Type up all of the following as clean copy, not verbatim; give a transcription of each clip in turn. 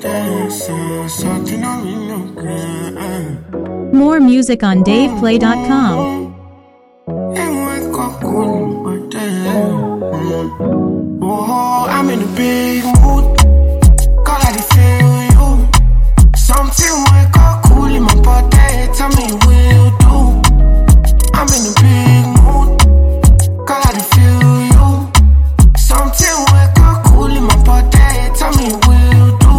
More music on DavePlay.com. Oh, I'm in a big mood. God, I feel you. Something wake up cool in my body. Tell me will do. I'm in a big mood. God, I feel you. Something wake up cool in my body. Tell me will do.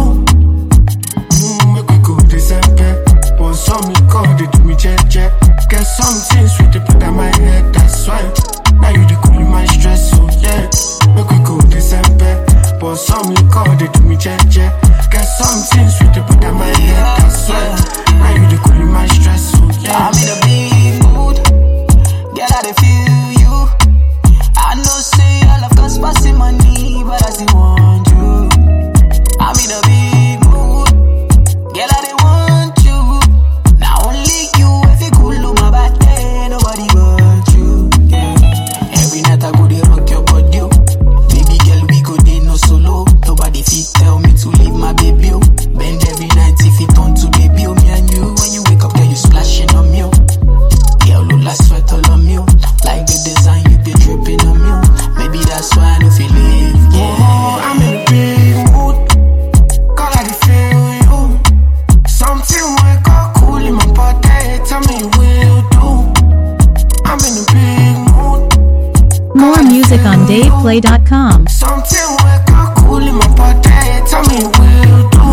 Make we go December. But some me call they do me jet. Get something sweet to put on my head. That's why. Now you the cool in my stress. So yeah. Make we go December. But some me call they do me jet. Get something sweet to put on my head. That's why. Now you the cool in my stress. So yeah. I'm in a big mood. Girl, I dey feel you. I know say all of us passing money, but I still want you. I'm in a big mood. Girl, I dey want you. Now only you if you cool on my body, nobody but you. Yeah. Every night I go dey rock your body, oh. Baby girl, we go dey no solo. Nobody fit tell me to leave my baby, oh. Bend every night if it turn to baby, oh. Me and you, when you wake up, girl, you splashing on me, oh. Girl, look like sweat all on me, oh. Like the design you be dripping on me, oh. Maybe that's why I don't feel leave, yeah. Oh, I'm in a big mood. God, I feel you. Something wake up cool in my body. Tell me will do. I'm in a big mood. More music on DavePlay.com. Something wake up cool in my body. Tell me will do.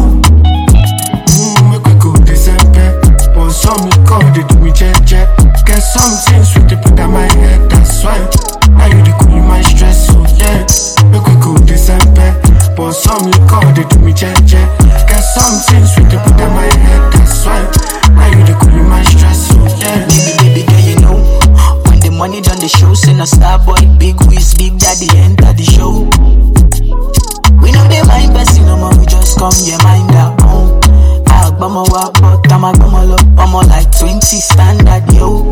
Make we go December. But some me call they do me jet. Get something sweet to put on my head. That's why. Now you the cool in my stress. So yeah. Make we go December. But some me call they do me jet. Get something sweet to put on my head. That's why. Now you the cool in my stress. So yeah. Baby, girl, you know. When the money done the show, send a star boy, big whiz, big daddy enter the show. We know they mind person no more, we just come, yeah, mind our own. Agbama wa, but I'm agbama low, I'm more like 20 standard, yo.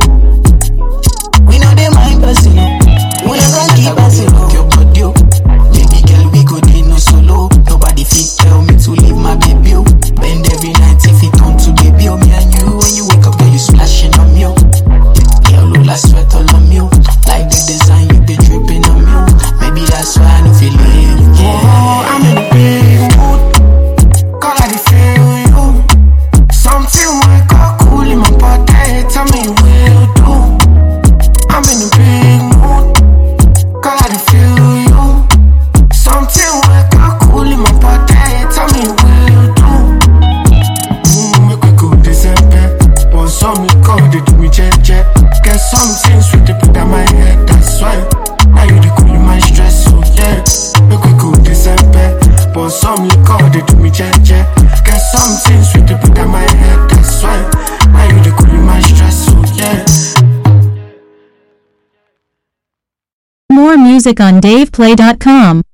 We know they mind person, no. We know they keep us in your body, yo. Baby girl, we go dey no solo. Nobody fit tell me to leave my baby, yo. Bend every night if it turn to baby, yo. Me and you, when you wake up, girl, you splashing on me, yo. Girl, look like sweat all on me, yo. Like the design you be dripping on me, yo. Maybe that's why I don't feel leave, yeah. Oh, I'm in a big mood. God, I feel you. Something wake up cool in my body. Tell me will do. I'm in a big mood. God, I feel you. Something wake up cool in my body. Tell me will do. Make we go December. But some me call they do me jet. Get something sweet to put on my head. That's why. Now you the cool in my stress. So yeah. Make we go December. But some me call they do me jet. Get something sweet to put on my head. That's why. Now you the cool in my stress. So yeah. More music on DavePlay.com.